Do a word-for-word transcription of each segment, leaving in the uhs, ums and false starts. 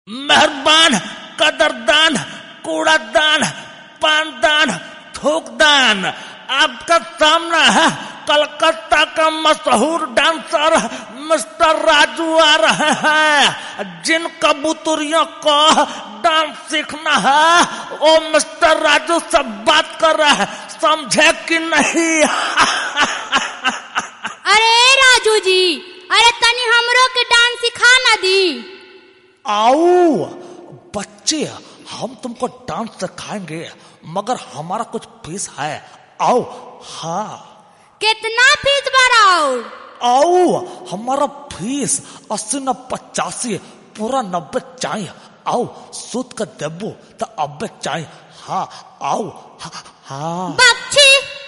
मेहरबान, कदरदान, कूड़ादान, पानदान, थूकदान। आपका सामना है कलकत्ता का मशहूर डांसर मिस्टर राजू आ रहे हैं। जिन कबूतरियों को डांस सीखना है वो मिस्टर राजू से बात कर रहे हैं, समझे कि नहीं? अरे राजू जी, अरे तनी हमरो के डांस सिखा ना दी। आओ बच्चे, हम तुमको डांस सिखाएंगे मगर हमारा कुछ फीस है। आओ। हाँ, कितना फीस भराओ? आओ, हमारा फीस अस्सी न पचासी, पूरा नब्बे चाहिए। आओ, सूद का देबू तो अब्बे चाहिए। हाँ आओ। हाँ, हाँ। बच्ची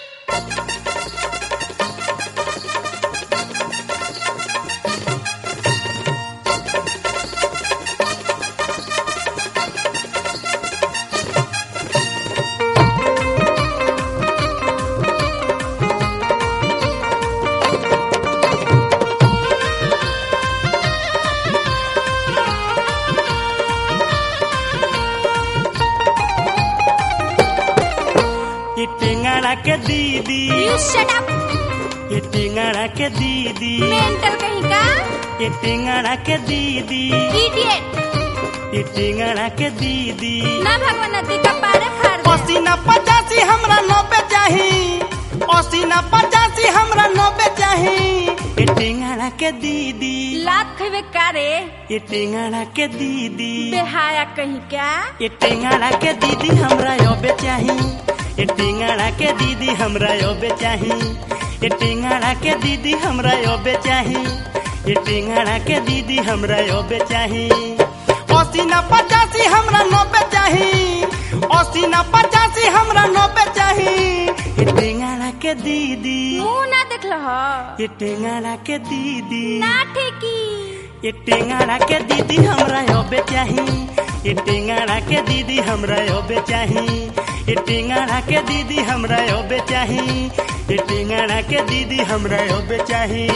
टिंगड़ा के दीदी, You shut up. ये टिंगड़ा के दीदी, मेंटल कहीं का ये टिंगड़ा के दीदी, इडियट। ये टिंगड़ा के दीदी। ना भगवान नदी का पारे फाड़ दे। अस्सी न पचासी हमरा नब्बे चाही, अस्सी न पचासी हमरा नब्बे चाही। ये टिंगड़ा के दीदी, लात खइबे का रे? ये टिंगड़ा के दीदी, बेहाया कहीं क्या? ये टिंगड़ा के दीदी हमरा योबे चाही। ये टिंगड़ा के दीदी हमरा योबे चाही। ये टिंगड़ा के दीदी हमरा योबे चाही। ये टिंगड़ा के दीदी हमरा योबे चाही। अस्सी न पचासी हमरा नब्बे चाही, अस्सी न पचासी हमरा नब्बे चाही। ये टिंगड़ा के दीदी, मुंह ना देख लो। ये टिंगड़ा के दीदी, ना ठेकी। ये टिंगड़ा के दीदी हमरा योबे चाही। ये टिंगड़ा के दीदी हमरा योबे चाही। ये टिंगड़ा के दीदी हमरा योबे चाही। ये टिंगड़ा के दीदी हमरा योबे चाही।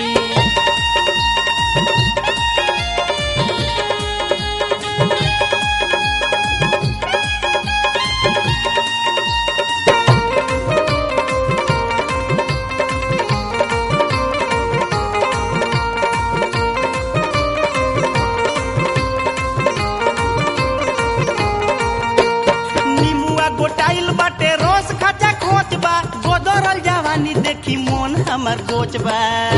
गोटाइल बाटे रोस खाचा खोच बा, गोदरल जवानी देखी मोन हमर गोच बा।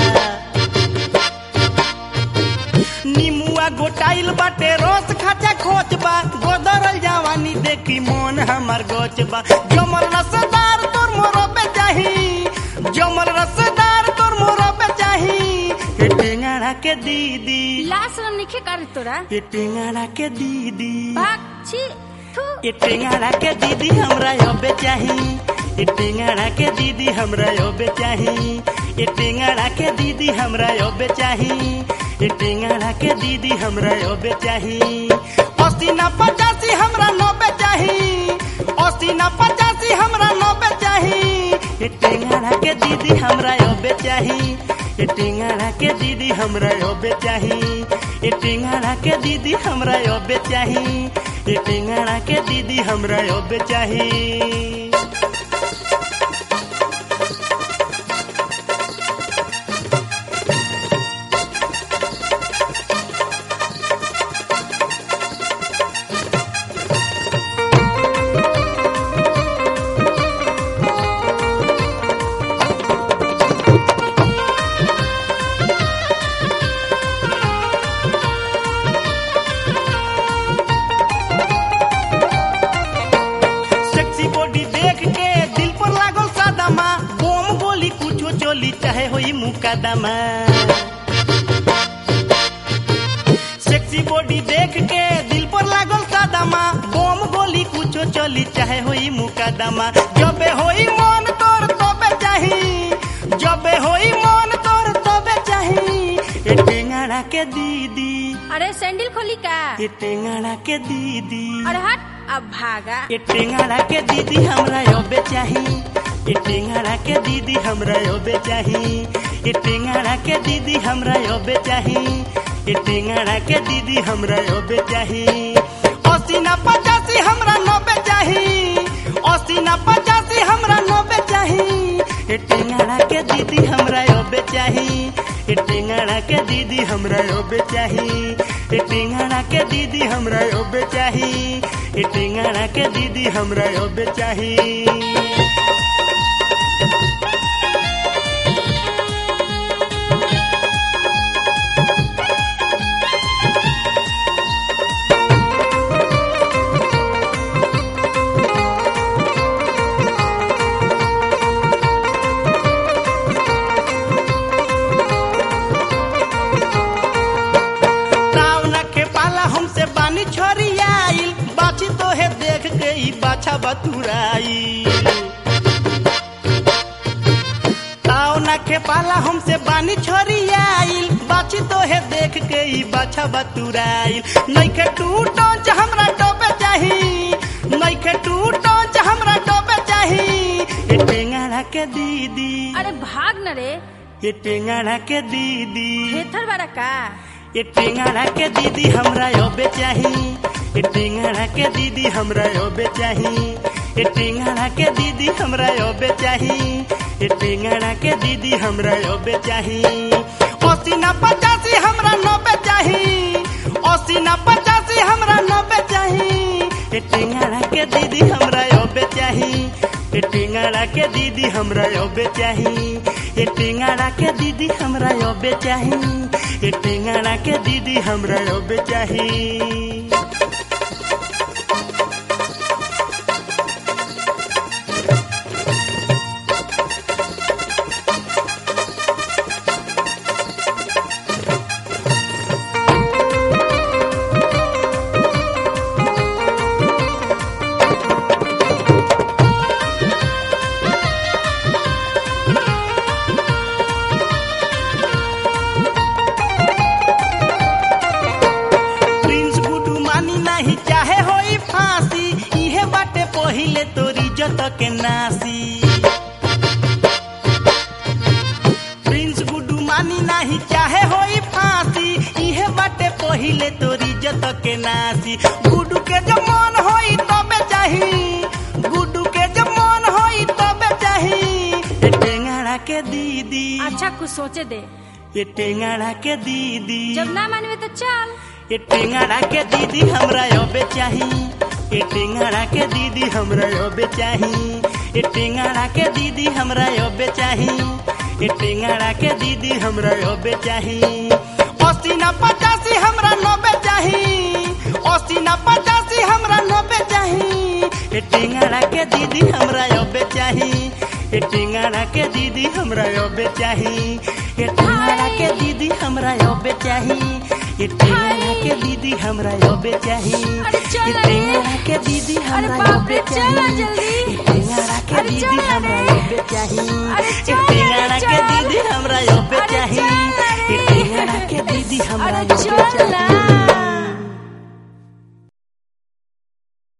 नीमुआ गोटाइल बाटे रोस खाचा खोच बा, गोदरल जवानी देखी मोन हमर गोच बा। जमल रसदार तोर मोरो पे चाही, जमल रसदार तोर मोरो पे चाही। ये टिंगड़ा के दीदी, लाश निखे कर तोरा। ये टिंगड़ा के दीदी, भाग छी। ये टिंगड़ा के दीदी हमरा योबे चाही। ये टिंगड़ा के दीदी हमरा योबे चाही। ये टिंगड़ा के दीदी हमरा योबे चाही। ये टिंगड़ा के दीदी हमरा योबे चाही। अस्सी न पचासी हमरा नब्बे चाही, अस्सी न पचासी हमरा नब्बे चाही। ये टिंगड़ा के दीदी हमरा योबे चाही। ये टिंगड़ा के दीदी हमरा योबे चाही। ये टिंगड़ा के दीदी हमरा योबे चाही। ये टिंगड़ा के दीदी हमरा योबे चाही। चाहे होई मुकदमा, सेक्सी बॉडी देख के दिल पर लागल सदमा। बम गोली कुछो चली चाहे होई मुकदमा। जबे होई मन तोर तबे चाही, जबे होई मन तोर तबे चाही। ये टिंगड़ा के दीदी, अरे सैंडल खोली का? ये टिंगड़ा के दीदी, अरे हट अब भागा। ये टिंगड़ा के दीदी हमरा योबे चाही। ये टिंगड़ा के दीदी हमरा योबे चाही। ये टिंगड़ा के दीदी हमरा योबे चाही। ए टेंगड़ा के दीदी हमरा अबे चाही अस्सी ना पचासी हमरा नब्बे चाही अस्सी ना पचासी हमरा नब्बे चाही ए टेंगड़ा के दीदी हमरा अबे चाही ए टेंगड़ा के दीदी हमरा अबे चाही ए टेंगड़ा के दीदी हमरा अबे चाही ए टेंगड़ा के दीदी हमरा अबे चाही छोरियाइल बाछी तो है देख के ही बाछा बतुराई ताओ ना के पाला हमसे बानी छोरियाइल बाछी तो है देख के ही बाछा बतुराई नइखे टूटो ज हमरा डोबे चाही नइखे टूटो ज हमरा डोबे चाही ए टेंगड़ा के दीदी अरे भाग न रे ए टेंगड़ा के दीदी हेथर बड़ा का ए टेंगड़ा के दीदी हमरा अबे चाही ए टेंगड़ा के दीदी हमरा अबे चाही ए टेंगड़ा के दीदी हमरा अबे चाही ए टेंगड़ा के दीदी हमरा अबे चाही अस्सी ना पचासी हमरा नब्बे चाही अस्सी ना पचासी हमरा नब्बे चाही ए टेंगड़ा के दीदी हमरा अबे चाही ए टेंगड़ा के दीदी हमरा अबे चाही ए टेंगड़ा के दीदी हमरा अबे चाही ए टेंगड़ा के दीदी हमरा अबे चाही पहिले तोरी जत के नासी प्रिंस गुड्डू मानी नाही चाहे होई फांसी इहे बाटे पहिले तोरी जत के नासी गुड्डू के जब मन होई तबे चाही गुड्डू के जब मन होई तबे चाही ए टेंगड़ा के दीदी अच्छा कुछ सोचे दे ए टेंगड़ा के दीदी जब ना मानवे तो चल ए टेंगड़ा के दीदी हमरा अबे चाही ए टेंगड़ा के दीदी हमरा अबे चाही ए टेंगड़ा के दीदी हमरा अबे चाही ए टेंगड़ा के दीदी हमरा अबे चाही अस्सी ना पचासी हमरा नब्बे चाही अस्सी ना पचासी हमरा नब्बे चाही ए टेंगड़ा के दीदी हमरा अबे चाही ए टेंगड़ा के दीदी हमरा अबे चाही ए टेंगड़ा के दीदी हमरा अबे चाही ए टेंगड़ा के दीदी हमरा अबे चाही ए टेंगड़ा के दीदी हमरा अबे चाही ए टेंगड़ा के दीदी हमरा अबे चाही ए टेंगड़ा के दीदी हमरा अबे चाही ए टेंगड़ा के दीदी हमरा अबे चाही।